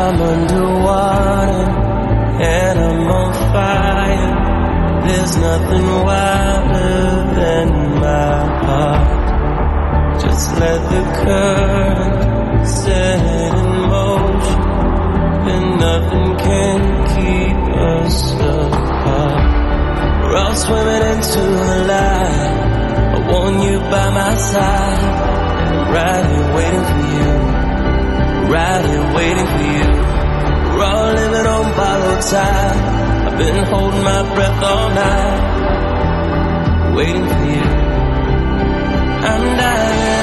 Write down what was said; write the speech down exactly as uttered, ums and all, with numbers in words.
I'm underwater and I'm on fire. There's nothing wilder than my heart. Just let the current set it in motion, and nothing can keep us apart. We're all swimming into the light. I want you by my side, and I'm right here waiting for you, right here waiting for you. We're all living on borrowed time. I've been holding my breath all night, waiting for you. I'm dying.